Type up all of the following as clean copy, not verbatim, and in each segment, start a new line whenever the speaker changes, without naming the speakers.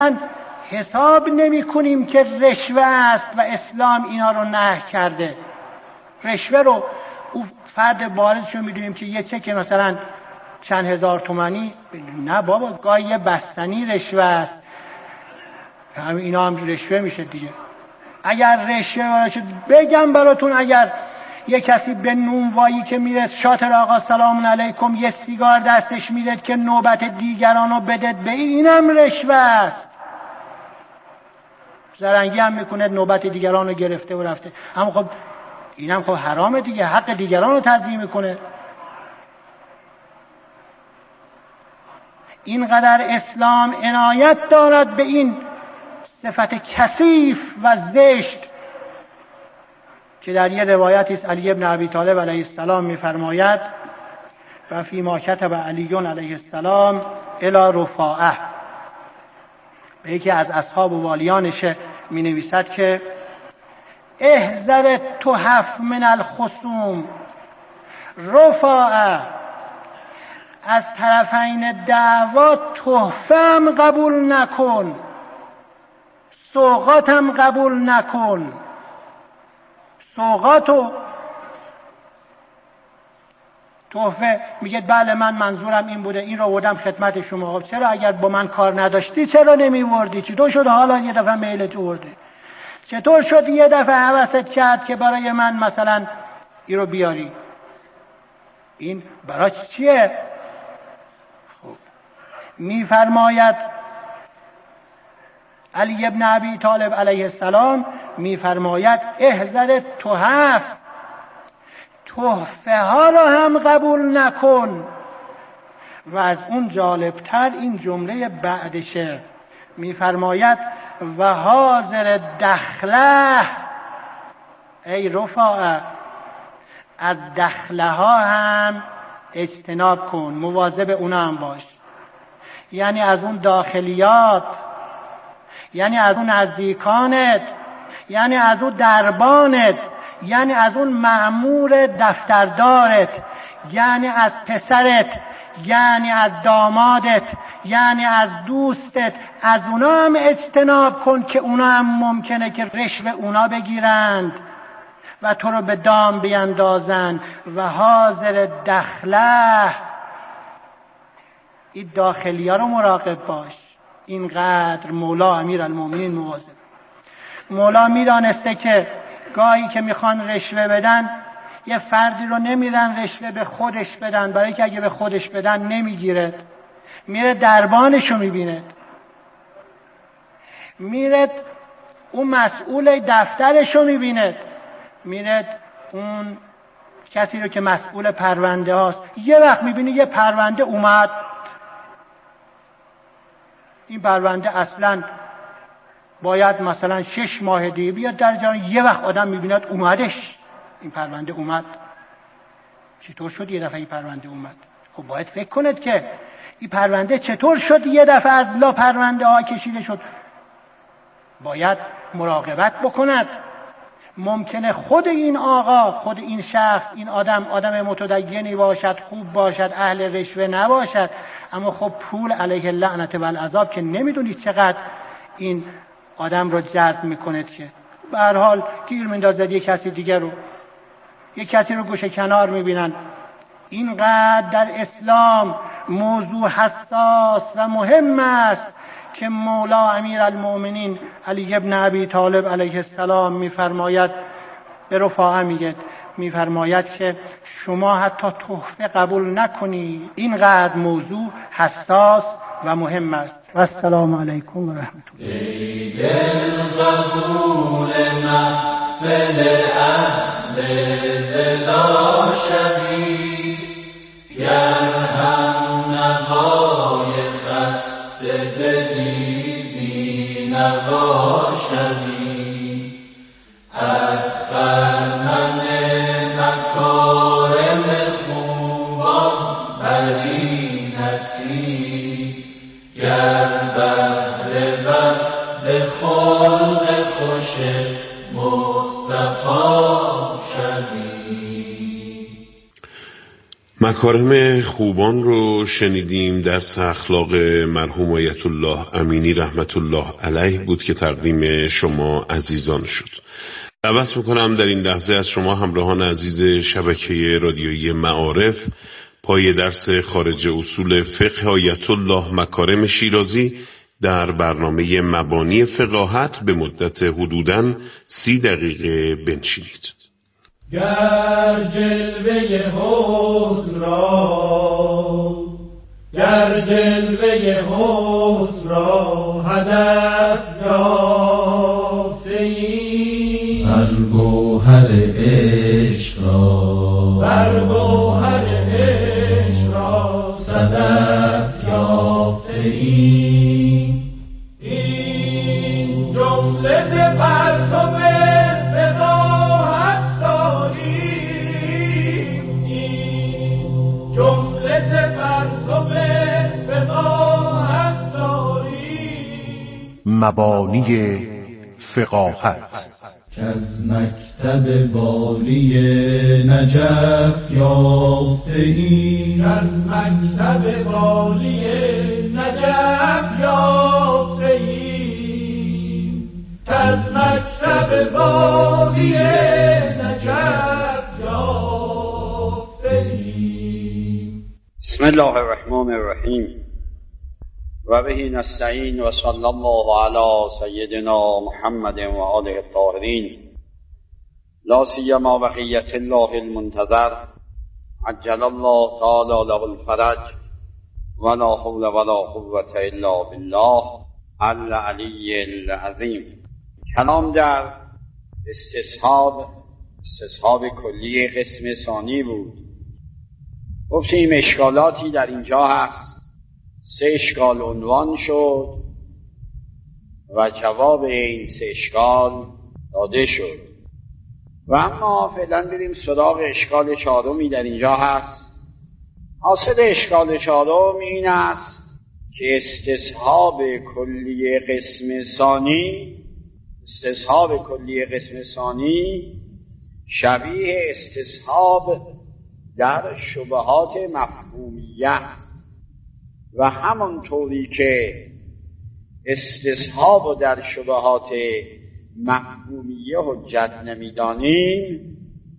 حساب نمی کنیم که رشوه است و اسلام اینا رو نهی کرده. رشوه رو او فرد بارزش رو میدونیم که یه چک مثلا چند هزار تومانی، نه بابا، گاهی یه بستنی رشوه است. اینا هم رشوه میشه دیگه. اگر رشوه باشه، بگم براتون، اگر یه کسی به نونوایی که میره شاطر آقا سلام علیکم یه سیگار دستش میده که نوبت دیگرانو بدد به اینم رشوه است. زرنگی هم میکنه نوبت دیگرانو گرفته و رفته. اما خب اینم خب حرامه دیگه، حق دیگرانو تضییع میکنه. اینقدر اسلام عنایت دارد به این صفت کثیف و زشت که در یه روایتی است علی ابن ابی طالب علیه السلام میفرماید و فی ما کتب علی علیه السلام الی رفاعه، به یکی از اصحاب و والیانش می نویسد که احذر تحف من الخصوم رفاعه، از طرفین دعوا تحفم قبول نکن، سوغاتم قبول نکن. سوغاتو تحفه میگه بله من منظورم این بوده، این رو آوردم خدمت شما. خب چرا اگر با من کار نداشتی چرا نمیوردی؟ چطور شد حالا یه دفعه میلت ورده؟ چطور شد یه دفعه حوست کرد که برای من مثلا این رو بیاری؟ این برای چیه؟ خب میفرماید علی ابن ابی طالب علیه السلام میفرماید احذر تحف، تحفه ها را هم قبول نکن. و از اون جالبتر این جمله بعدشه، میفرماید و حاضر دخله، ای رفاعه از دخله ها هم اجتناب کن، مواظب اونا هم باش. یعنی از اون داخلیات، یعنی از اون نزدیکانت، یعنی از اون دربانت، یعنی از اون مأمور دفتردارت، یعنی از پسرت، یعنی از دامادت، یعنی از دوستت، از اونا هم اجتناب کن که اونا هم ممکنه که رشوه اونا بگیرند و تو رو به دام بیندازن. و حاضر دخله، این داخلی ها رو مراقب باش. اینقدر مولا امیرالمومنین مواظب. مولا میدانسته که گاهی که میخوان رشوه بدن یه فردی رو نمیدن رشوه به خودش بدن، برای که اگه به خودش بدن نمیگیره، میره دربانشو میبینه، میره اون مسئول دفترشو میبینه، میره اون کسی رو که مسئول پرونده هاست. یه وقت میبینی یه پرونده اومد، این پرونده اصلا باید مثلا 6 ماه دیگه بیاد در جریان، یه وقت آدم میبیند اومدش، این پرونده اومد. چطور شد یه دفعه این پرونده اومد؟ خب باید فکر کنید که این پرونده چطور شد یه دفعه از لا پرونده ها کشیده شد. باید مراقبت بکند. ممکنه خود این آقا، خود این شخص، این آدم متدینی باشد، خوب باشد، اهل رشوه نباشد، اما خب پول علیه لعنت و العذاب که نمیدونید چقدر این آدم رو جذب میکنه، که به هر حال گیر میندازد یک کسی دیگر رو، یک کسی رو گوشه کنار میبینن. اینقدر در اسلام موضوع حساس و مهم است که مولا امیرالمومنین علی ابن ابی طالب علیه السلام میفرماید، به رفاعه میفرماید که شما حتی تحفه قبول نکنید. اینقدر موضوع حساس و مهم است. و السلام علیکم و رحمت الله.
ای دل قبول محفل اهل بلا شبی، گر هم نوای خسته دلی بی نوا شبی، از خرمن مکارم خوبان بری نصیب، گر بهره ور ز خلق خوش مصطفی شوی.
مکارم خوبان رو شنیدیم. درس اخلاق مرحوم آیت الله امینی رحمت الله علیه بود که تقدیم شما عزیزان شد. دعوت میکنم در این لحظه از شما همراهان عزیز شبکه رادیویی معارف پای درس خارج اصول فقه آیت الله مکارم شیرازی در برنامه مبانی فقاهت به مدت حدوداً 30 دقیقه بنشینید.
گر جلوه حسن را هدف یافته‌ای،
بر گوهر عشق را صدف یافته‌ای.
این جمله ز پرتو فقاهت داریم، این جمله ز پرتو فقاهت داریم.
مبانی فقاهت
که از مکتب والی نجف یافته‌ای،
از مکتب والی نجف یافته‌ای، از مکتب والی نجف یافته‌ای.
بسم الله الرحمن الرحیم و به نستعین و صلی الله علی سیدنا محمد و آله الطاهرین، لا سیما بقیة الله المنتظر عجل الله تعالی له الفرج و لا حول و لا قوة الا بالله العلی العظیم. کلام در استصحاب کلی قسم ثانی بود. گفتیم اشکالاتی در اینجا هست، 3 اشکال عنوان شد و جواب این 3 اشکال داده شد و اما فعلا بریم سراغ اشکال 4 در اینجا هست. حاصل اشکال 4 این است که استصحاب کلی قسم ثانی شبیه استصحاب در شبهات مفهومیه است و همانطوری که استصحاب در شبهات مفهومیه حجت نمیدانیم،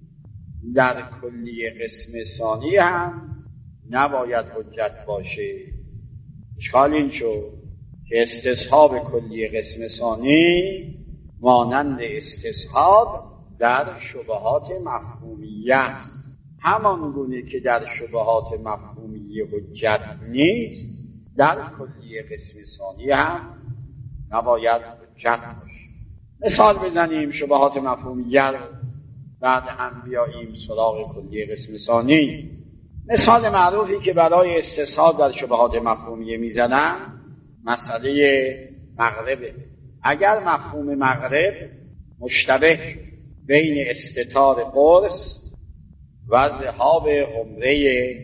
در کلی قسم ثانی هم نباید حجت باشه. اشکال این شد که استصحاب کلی قسم ثانی مانند استصحاب در شبهات مفهومیه است. همان گونه که در شبهات مفهومیه حجت نیست، در کلی قسم ثانی هم نباید حجت باشه. مثال بزنیم شبهات مفهومیه رو، بعد هم بیاییم سراغ کلی قسم ثانی. مثال معروفی که برای استصحاب در شبهات مفهومیه میزنن مسئله مغربه. اگر مفهوم مغرب مشتبه بین استتار قرص و ذهاب عمره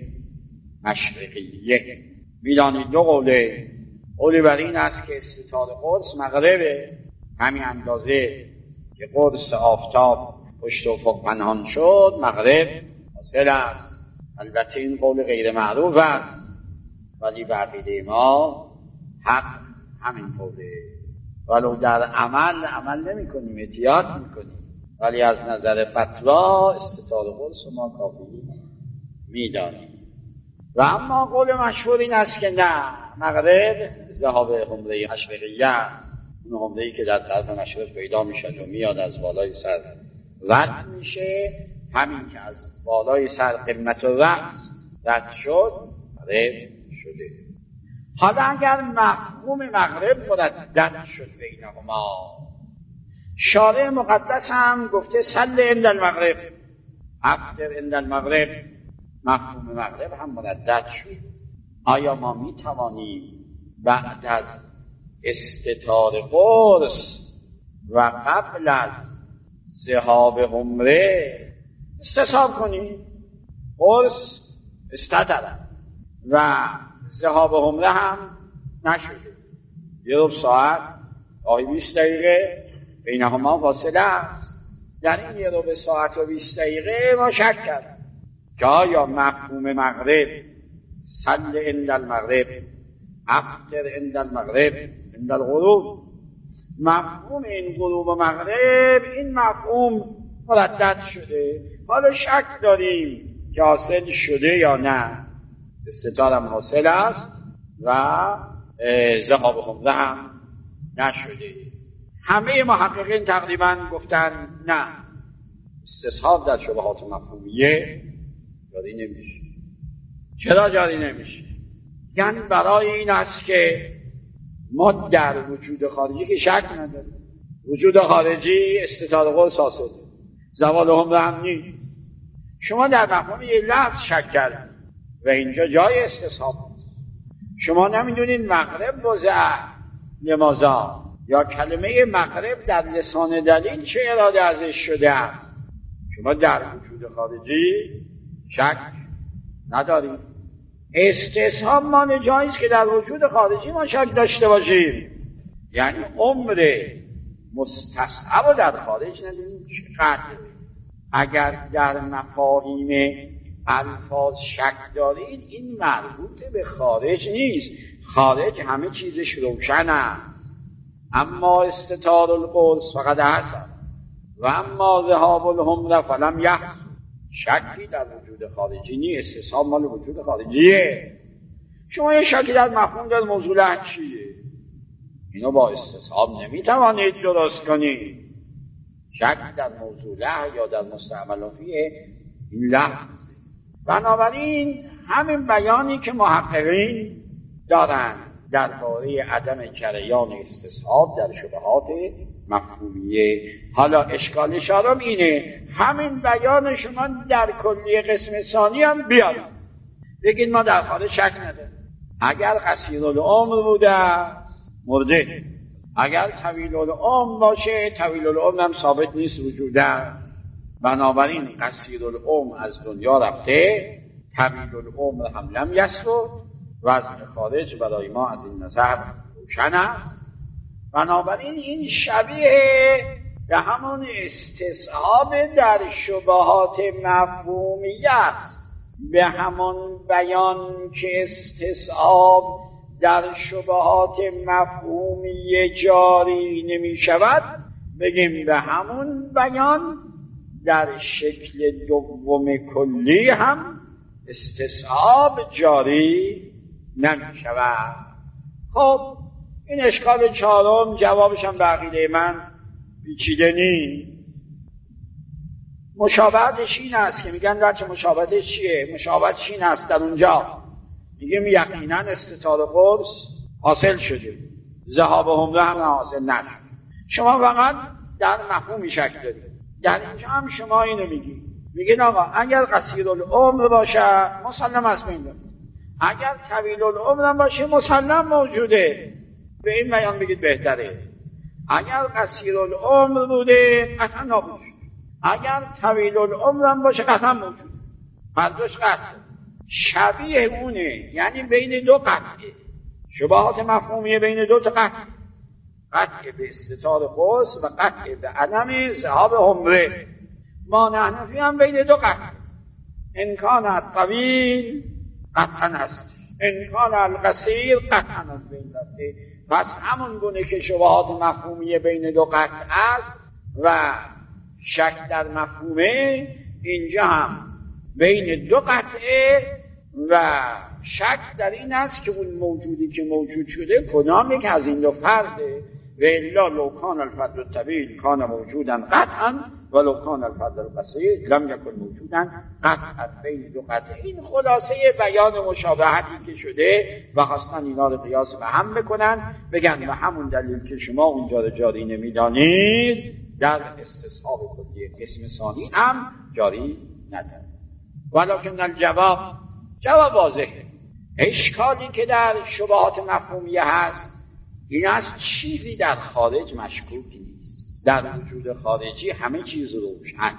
مشرقیه، میدانید 2 قولی بر این است که استتار قرص مغربه، همین اندازه که قرص آفتاب پشت افق پنهان شد مغرب حاصل است. البته این قول غیر معروف است، ولی به عقیده ما حق همین قوله، ولو در عمل نمی کنیم، احتیاط می کنیم، ولی از نظر فتوا استتار قرص ما کافی میدانیم. و اما قول مشهور این است که نه، مغرب ذهاب عمره مشرقیه است، اون عمره‌ای که در طرف مشرق پیدا میشه و میاد از بالای سر رد میشه، همین که از بالای سر قمت و رأس رد شد مغرب شده. حالا اگر مفهوم مغرب مردد شد بینهما، شارع مقدس هم گفته صل عند المغرب، افطر عند المغرب، مفهوم مغرب هم مردد شد. آیا ما می توانیم بعد از استتار قرص و قبل از ذهاب عمره استصحاب کنیم؟ قرص استتر و ذهاب عمره هم نشده، 1 ساعت گاهی 20 دقیقه بینهما فاصله است. در این 1 ساعت و 20 دقیقه ما شک کردیم که آیا مفهوم مغرب صل عند المغرب، افطر عند المغرب، عند الغروب، مفهوم این غروب و مغرب، این مفهوم مردد شده. حالا شک داریم که حاصل شده یا نه. استطارم حاصل است و ذهاب حمزه هم نشده. همه محققین تقریبا گفتن نه، استصحاب در شبهات مفهومیه جاری نمیشه. چرا جاری نمیشه؟ یعنی برای این است که ما در وجود خارجی که شک نداریم. وجود خارجی استطار قرص حاصله، زوال حمزه هم نیست. شما در مفهوم یه لفظ شک کردید و اینجا جای استصحاب است. شما نمیدونید مغرب وضع لماذا، یا کلمه مغرب در لسان دلیل چه اراده ازش شده است. شما در وجود خارجی شک ندارید. استصحاب مال جاییست که در وجود خارجی ما شک داشته باشیم. یعنی عمر مستصحب در خارج نداریم چقدر. اگر در مفاهیم الفاظ شک دارید این مربوط به خارج نیست. خارج همه چیزش روشن است. اما استطار القرص فقط حسن و اما ذهاب الحمزه فلم یحصل. شکی در وجود خارجی نیست، استصحاب مال وجود خارجیه. شما یه شکی در مفهوم در موضوع چیه؟ اینو با استصحاب نمیتوانید درست کنید. شک در موضوع یا در مستعمل فیه این لفظ. بنابراین همین بیانی که محققین دارن درباره عدم جریان استصحاب در شبهات مفهومیه. حالا اشکال شارم اینه همین بیان شما در کلیه قسم ثانی هم بیاد بگید ما در خارج شک نداریم. اگر قصیر العمر بوده مرده، اگر طویل العمر باشه طویل العمر هم ثابت نیست وجوده. بنابراین قصیر العمر از دنیا رفته، طویل العمر هم لم یسرد. وضع خارج برای ما از این نظر روشن است. بنابراین این شبیه به همون استصحاب در شبهات مفهومیه است، به همون بیان که استصحاب در شبهات مفهومیه جاری نمی شود بگیم به همون بیان در شکل دوم کلی هم استصحاب جاری نمی شود. خب این اشکال چهارم جوابش هم به عقیده من پیچیده نیست. مشابهتش این است که میگن بچه مشابهتش چیه؟ مشابهتش این است در اونجا میگیم یقینا استطار قرص حاصل شده، ذهاب حمزه هم حاصل نشد. شما فقط در مفهومی شک دارید. در اینجا هم شما اینو میگین آقا اگر قصیر العمر باشه مسلم است بین دارد، اگر طویل العمر باشه مسلم موجوده. به این بیان بگید بهتره. اگر قصیر العمر بوده قطعا نابود، اگر طویل العمر باشه قطعا موجود. هر دوش قطع شبیه اونه، یعنی بین دو قطعه. شبهات مفهومیه بین دو تا قطع به استطار قرص و قطع به عدم ذهاب حمره. ما نحنفی هم بین دو قطع. انکان الطویل قطعا هست، انکان القصیر قطعا هست بین رفته. پس همون گونه که شبهات مفهومیه بین دو قطع است و شک در مفهومه، اینجا هم بین دو قطعه و شک در این است که اون موجودی که موجود شده کدام یک از این دو فرده. و الا لو کان الفرد الطویل کان موجودا قطعا و لو کان الفرد القصیر لم یکن موجودا قطعا. بین دو قطعه. این خلاصه بیان مشابهتی که شده و خواستن اینا رو قیاس به هم بکنن، بگن به همون دلیل که شما اونجا رو جاری نمیدانید در استصحاب کلی قسم ثانی هم جاری ندارد. ولکن الجواب، جواب واضحه. اشکالی که در شبهات مفهومیه هست این است چیزی در خارج مشکوک نیست. در وجود خارجی همه چیز روشن.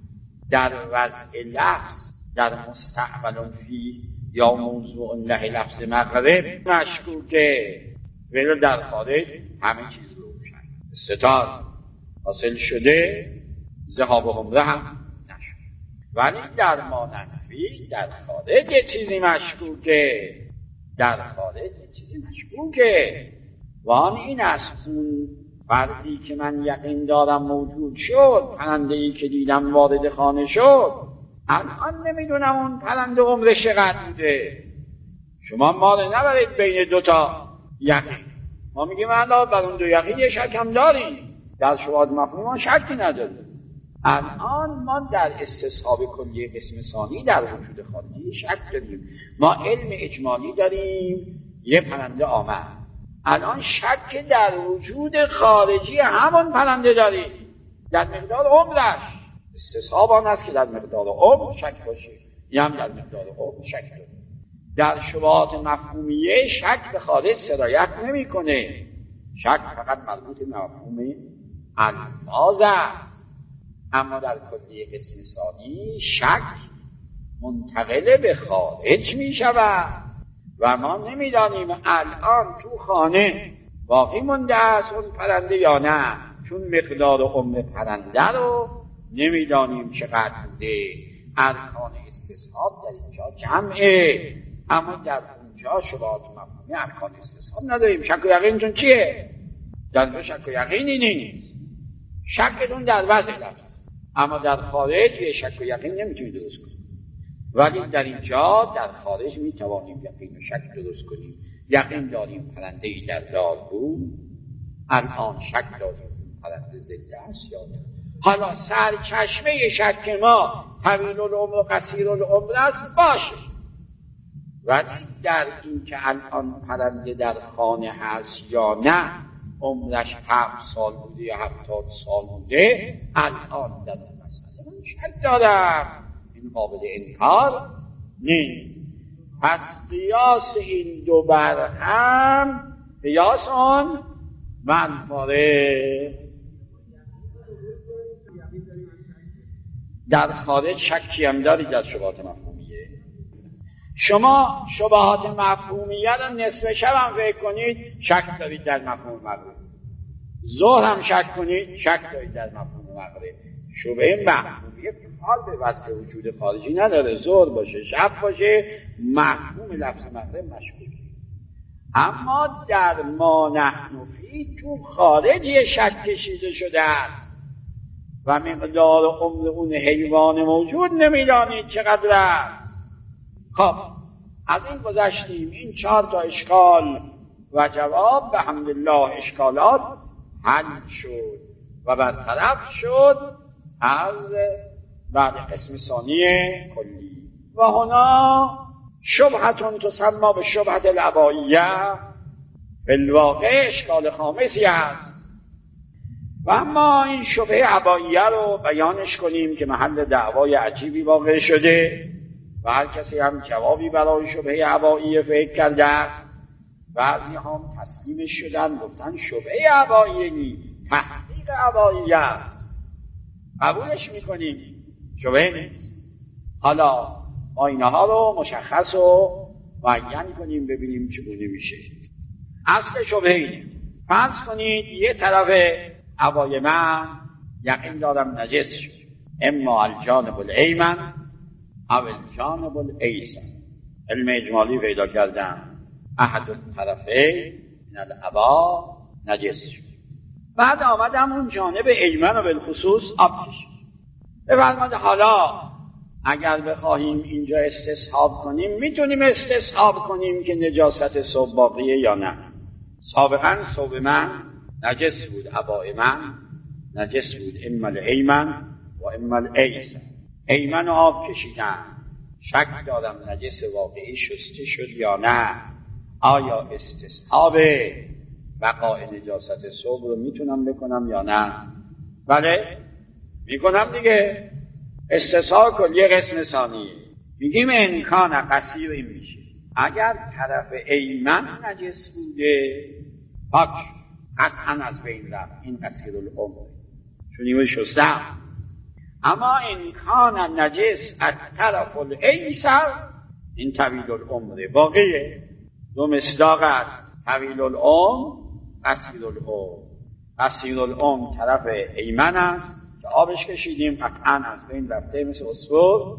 در وضع لفظ در مستعمل فی یا موضوع له لفظ مغرب مشکوکه، ولی در خارج همه چیز روشن. استطار حاصل شده، ذهاب حمزه هم نشد. ولی در ما ننه نحوی در خارج یه چیزی مشکوکه، در خارج یه چیزی مشکوکه. وان این است اون فردی که من یقین دارم موجود شد، پرنده‌ای که دیدم وارد خانه شد، الان نمیدونم اون پرنده عمرش چقدر بوده. شما ما رو نبرید بین دوتا یقین. ما میگیم الان بر اون دو یقین یه شک هم داریم، در شواهد مفهومی ما شکی نداریم. الان ما در استصحاب کلی قسم ثانی در وجود خارجی شک داریم. ما علم اجمالی داریم یه پرنده آمد، الان شک در وجود خارجی همون پرنده داریم در مقدار عمرش. استصحاب آن است که در مقدار عمر شک باشه، یه هم در مقدار عمر شک داریم. در شبهات مفهومیه شک به خارج سرایت نمی کنه، شک فقط مربوط به مفهوم الفاظ است. اما در کلیه قسم ثانی شک منتقل به خارج می شود و ما نمیدانیم الان تو خانه باقی مونده است اون پرنده یا نه، چون مقدار عمر پرنده رو نمیدانیم چقدر بوده. ارکان استصحاب در اینجا جمعه، اما در اونجا شبهات مفهومی ارکان استصحاب نداریم. شک و یقینتون چیه؟ در شک و یقینی نیست، شکتون در وضع لفظ، اما در خارج یه شک و یقین نمیتونید درست کنید. ولی در اینجا در خارج میتوانیم یقین و شک درست کنیم. یقین داریم پرنده ای در دار بود، الان شک داریم پرنده زنده است یا نه. حالا سرچشمه شک ما طویل العمر و قصیر العمر است باشه، ولی در این که الان پرنده در خانه هست یا نه، عمرش 7 سال بوده یا 70 سال بوده، الان در این مسئله من شک دارم، این قابل انکار نیست. پس قیاس این دو بر هم قیاس آن منفاره. در خارج شکی هم داری در شبهات مفهومیه. شما شبهات مفهومیه رو نصف شب هم فکر کنید شک دارید در مفهوم مغرب، ظهر هم شک کنید شک دارید در مفهوم مغرب. شبهه مفهومیه کار به وصل وجود خارجی نداره، ظهر باشه شب باشه مفهوم لفظ مغرب مشکوکه. اما در ما نحن فی تو خارجی شک کشیده شده است و مقدار عمر اون حیوان موجود نمیدانید چقدر است. خب از این گذشتیم، این 4 تا اشکال و جواب به حمدالله اشکالات حل شد و برطرف شد از بعد قسم ثانی کلی. و هنا شبهتون تسمى به شبهت العباییه، به الواقع اشکال خامسی است. و اما این شبهه عباییه رو بیانش کنیم که محل دعوای عجیبی واقع شده و هر کسی هم جوابی برای شبهه عباییه فکر کرده است. بعضی هم تسلیمش شدن، گفتن شبهه عباییه نی، تحقیق عباییه است، قبولش میکنیم، شبهه نیست. حالا ما اینها رو مشخص و معین کنیم ببینیم چگونه میشه. اصل شبهه اینه، فرض کنید یه طرف عبای من یقین دارم نجس شد، اما الجانب الایمن او الجانب الایسر. علم اجمالی پیدا کردم احد الطرفین من العبا نجس شد. بعد آمدم اون جانب ایمن و بالخصوص آب کشید. بفرمایید حالا اگر بخواهیم اینجا استصحاب کنیم میتونیم استصحاب کنیم که نجاست ثوب باقیه یا نه. سابقا ثوب من نجس بود، عبای من نجس بود، اما الایمن و اما الایسر. ایمن آب کشیدن، شک دارم نجس واقعی شسته شد یا نه. آیا استصحاب بقای نجاست ثوب رو میتونم بکنم یا نه؟ بله میکنم دیگه. استصحاب کلیه قسم ثانیه، میگیم امکان قصیر این میشه اگر طرف ایمن نجس بوده پاک قطعا از بین رفت، این قصیر العمر چون اینو شستم. اما امکان نجس از طرف الایسر این طویل العمر باقیه. دو مصداق است، طویل العمر قصیر العمر. قصیر العمر طرف ایمن است که آبش کشیدیم قطعا از بین رفته مثل عصفور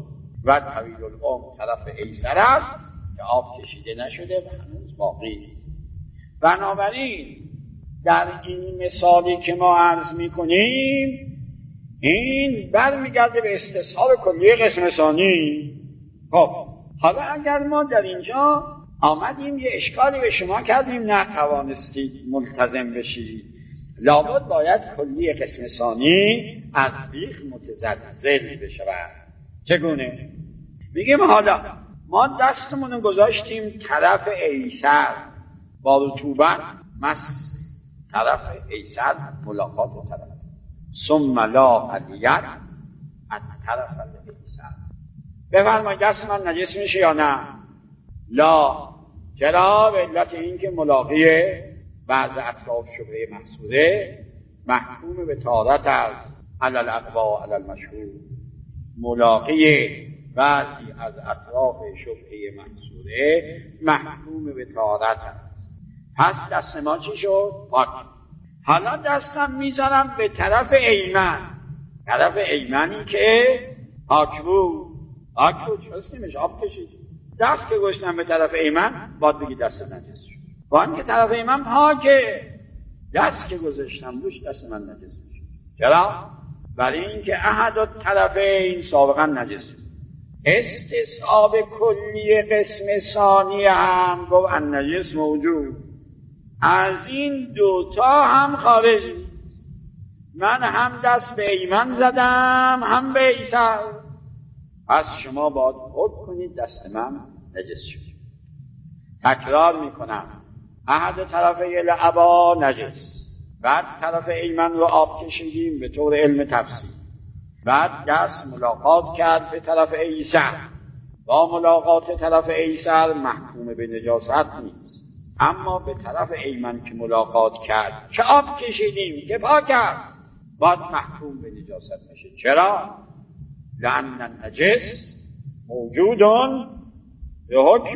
و طویل العمر طرف ایسر است که آب کشیده نشده و هنوز باقی. بنابراین در این مثالی که ما عرض میکنیم این برمیگرده به استصحاب کلیه قسم ثانی. خب حالا اگر ما در اینجا آمدیم یه اشکالی به شما کردیم نتوانستید ملتزم بشید، لابد باید کلیه قسم ثانی از بیخ متزلزل بشود. چگونه؟ میگیم حالا ما دستمون گذاشتیم طرف ایسر با رطوبت، طرف ایسر ملاقات طرف، ثم لا الید از طرف ایسر. بفرمایید دست من نجس میشه یا نه؟ لا. چرا؟ به علت این که ملاقی بعض اطراف شبهه محصوره محکوم به طهارت از علی الاقوا علی المشهور. ملاقی بعضی از اطراف شبهه محصوره محکوم به طهارت است. پس دست ما چی شد؟ پاک. حالا دستم میذارم به طرف ایمن، طرف ایمنی که پاک بود شست نمیشه، آب کشید. دست که گشتم به طرف ایمن باید بگی دست نجس شد. با این که طرف ایمن پاکه، دست که گذاشتم روش دست من نجس میشه. چرا؟ برای اینکه احد الطرفین سابقا نجس شد. استصحاب کلی قسم ثانی هم گفت النجس موجود، از این دوتا هم خارج نیست. من هم دست به ایمن زدم هم به ایسر، پس شما باید حکم کنید دست من نجس شد. تکرار میکنم، احد طرفی الابا نجس، بعد طرف ایمن رو آب کشیدیم به طور علم تفسیر، بعد دست ملاقات کرد به طرف ایسر، با ملاقات طرف ایسر محکوم به نجاست نیست، اما به طرف ایمن که ملاقات کرد که آب کشیدیم که پاک است باید محکوم به نجاست میشه. چرا؟ لأن النجس موجودون به حکم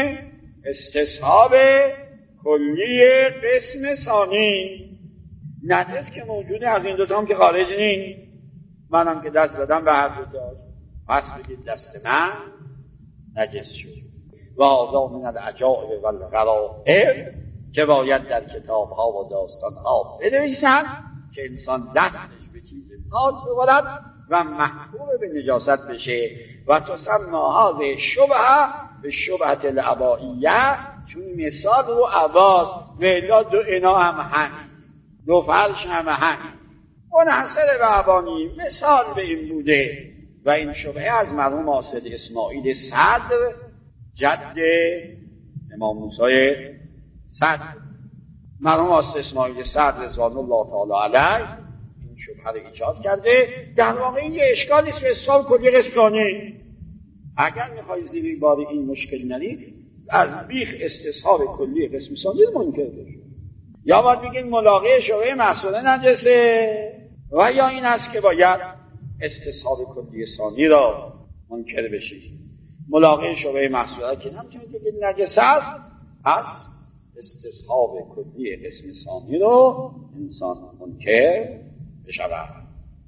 استصحاب کلی قسم ثانی. نجس که موجوده از این دوتا هم که خارج نیست. منم که دست زدم به هر دوتا، پس بگید دست من نجس شد. و هذا من العجائب و الغرائب که باید در کتاب ها و داستان ها بنویسن که انسان دستش به چیز پاک بخورد و محکوم به نجاست بشه. و تسمى هذه شبهه به شبهت العبائیه، چون مثال رو عباس و الا دو انا هم همین، دو فرش هم همین، منحصر به عبانی مثال به این بوده. و این شبهه از مرحوم حاسد اسماعیل صدر جد امام موسی صدر، مرحوم حاسد اسماعیل صدر رضوان الله تعالی علیه این شبهه رو ایجاد کرده. در واقع این یه اشکالی است به حساب کلی قسم ثانی. اگر میخوای زیر بار این مشکل نری، از بیخ استصحاب کلی قسم ثانی رو منکر بشو، یا باید بگید ملاقی شبهه محصوله نجسه، و یا این است که باید استصحاب کلی ثانی را منکر بشی. ملاقی شبهه محصوله که نمیتونید بگید نجس است، پس استصحاب کلی قسم ثانی رو انسان منکر بشود.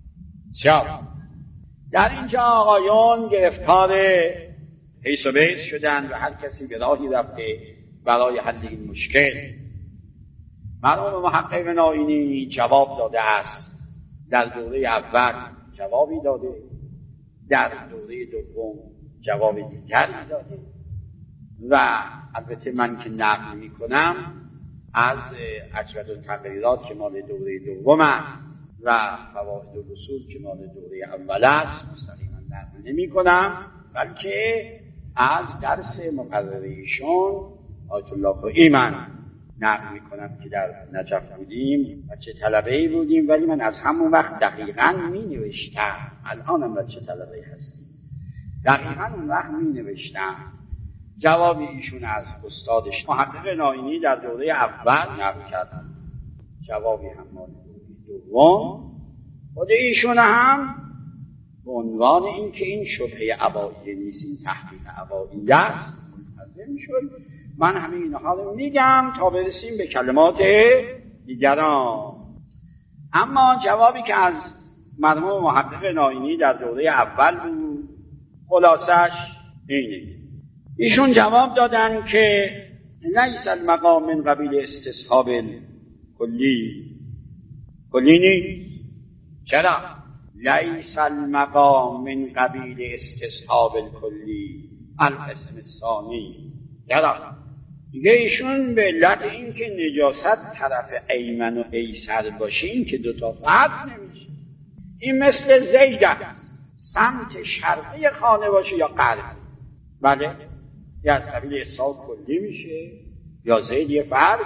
در اینجا آقایون گرفتار حیث و بیس شدن و هر کسی به راهی رفته برای حل این مشکل. مرحوم محقق نائینی جواب داده است، در دوره اول جوابی داده، در دوره دوم جواب دیگری داده، و البته من که نقل می کنم از اجود التقریرات که مال دوره دوم است و فواید الاصول که مال دوره اول است مستقیما نقل نمی کنم، بلکه از درس مقرره ایشون آیت الله خوئی من نقل می کنم که در نجف بودیم بچه طلبه‌ای بودیم، ولی من از همون وقت دقیقاً می نوشتم، الانم بچه طلبه‌ای هستیم، دقیقاً اون وقت می نوشتم جوابی ایشون از استادش محقق نائینی در دوره اول نقل کردن، جوابی هم مال دوم خود ایشون هم به عنوان این که این شبهه عبائیه نیست، این تحقیق عبائیه است ملتزم شد. من همه اینها رو میگم تا برسیم به کلمات دیگران. اما جوابی که از مرحوم محقق نائینی در دوره اول بود، خلاصش اینه. ایشون جواب دادن که لیس المقام من قبیل استصحاب کلی نیست. چرا؟ لیس المقام من قبیل استصحاب کلی القسم الثانی. چرا؟ دیگه ایشون به علت این که نجاست طرف ایمن و ایسر باشین که دوتا فرد نمیشه. این مثل زید است، سمت شرقی خانه باشه یا غربی. بله، یا از قبیل استصحاب کلی میشه یا زید یه فرده،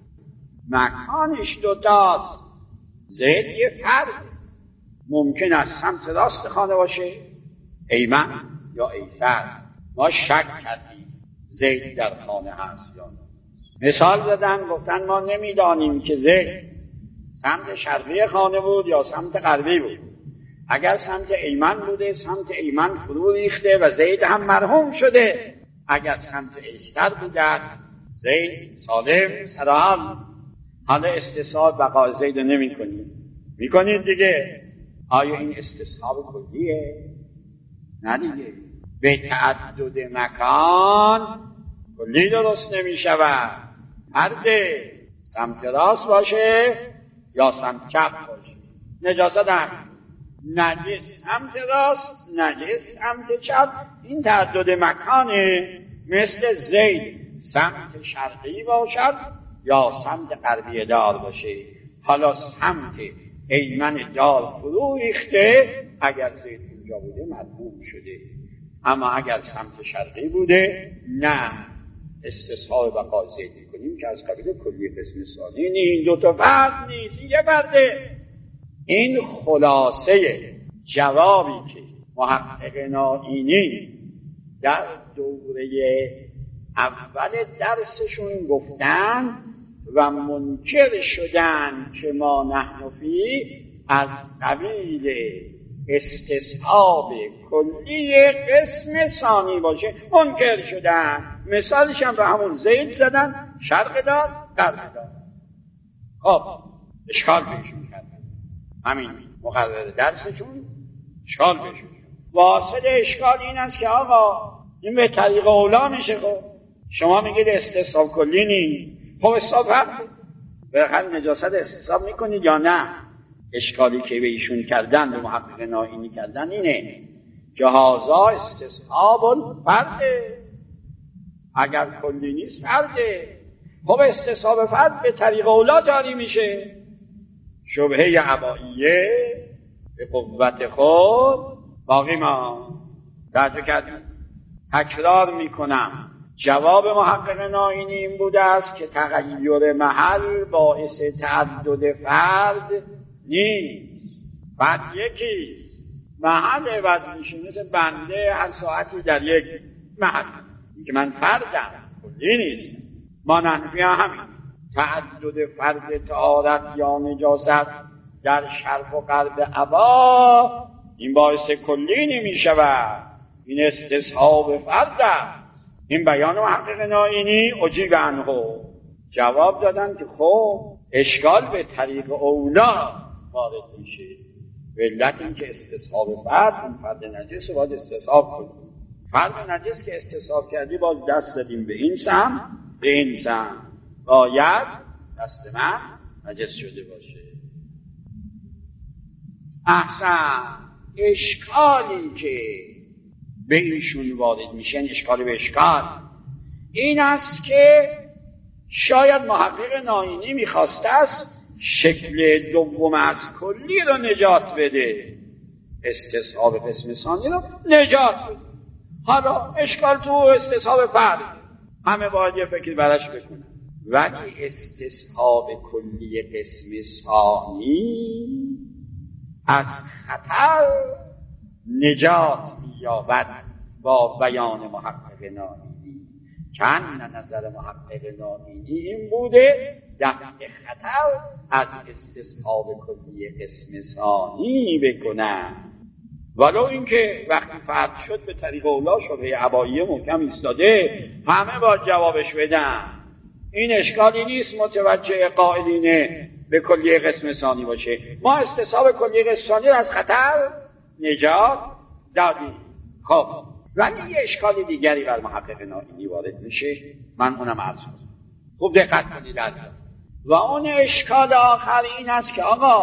مکانش دوتاست، زید یه فرده. ممکن است سمت راست خانه باشه ایمن یا ایسر. ما شک کردیم زید در خانه هست یا نه. مثال دادن، گفتن ما نمیدانیم که زید سمت شرقی خانه بود یا سمت غربی بود. اگر سمت ایمن بوده سمت ایمن فرو ریخته و زید هم مرحوم شده. اگر سمت ایسر بوده زید سالم سرحال. حالا استصحاب بقای زید نمی کنید، می کنید دیگه. آیا این استصحاب کلیه؟ نه دیگه. به تعدد مکان کلی درست نمی شود. فرده سمت راست باشه یا سمت چپ باشه. نجاست هم نجس سمت راست، نجس سمت چپ. این تعدد مکانه. مثل زید سمت شرقی باشد یا سمت غربی دار باشه. حالا سمت ایمن دار فرو ریخته، اگر زید اونجا بوده مرحوم شده. اما اگر سمت شرقی بوده نه، استصحاب بقای زید میکنیم که از قبیل کلی قسم ثانی. این دوتا فرد نیست، این یه فرده. این خلاصه جوابی که محقق نائینی در دوره اول درسشون گفتن و منکر شدن که ما نحن فی از قبیل استصحاب کلی قسم ثانی باشه، منکر شدن. مثالش هم به همون زید زدن، شرق دار غرب دار. خب اشکال بهشون کردن، همین مقرر درسشون اشکال بهشون. واصل اشکال این است که آقا این به طریق اولا میشه. خب شما میگید استصحاب کلی نی، خب استصحاب فرد برخل نجاست استصحاب میکنید یا نه؟ اشکالی که به ایشون کردن، به محقق نائینی کردن اینه که هذا استصحاب فرده. اگر کلی نیست فرده. خب استصحاب فرد به طریق اولا جاری میشه. شبهه عبائیه به قوت خود باقی ما توجه کردیم. تکرار میکنم، جواب محقق نائینی این بوده است که تغییر محل باعث تعدد فرد نیست. بعد یکیست، محل عوض میشه. مثل بنده هر ساعتی در یک محل که من فردم، کلی نیست. ما نحنفی همین تعدد فرد طهارت یا نجاست در شرق و غرب عبا این باعث کلی نمیشود. این استصحاب فرد است. این بیان محقق نائینی اجیب عنه. جواب دادن که خب اشکال به طریق اولا وارد میشه. به علت این که استصحاب فرد، اون فرد نجس رو باید استصحاب کنیم. فرد نجس که استصحاب کردی باید دست دادیم به این سم، به این سم. باید دست من نجس شده باشه. احسن. اشکالی که به ایشون وارد میشن، اشکال به اشکال این است که شاید محقق نائینی میخواسته است شکل دوم از کلی رو نجات بده، استصحاب قسم ثانی رو نجات بده. حالا اشکال تو استصحاب فرد، همه باید یه فکر براش بکنن. ولی استصحاب کلی قسم ثانی از خطر نجات می‌یابد با بیان محقق نائینی. چند نظر محقق نائینی این بوده دفع خطر از استصحاب کلی قسم ثانی بکنن. ولو اینکه وقتی فرد شد به طریق اولا شبهه عبائیه محکم ایستاده، همه باید جوابش بدن. این اشکالی نیست متوجه قائلینه به کلی قسم ثانی باشه. ما استصحاب کلی قسم ثانی از خطر نجات دادیم. خب ولی یه اشکال دیگری بر محقق نائینی وارد میشه، من اونم عرض کنم. خوب دقت کنید عزیزان. و اون اشکال آخر این است که آقا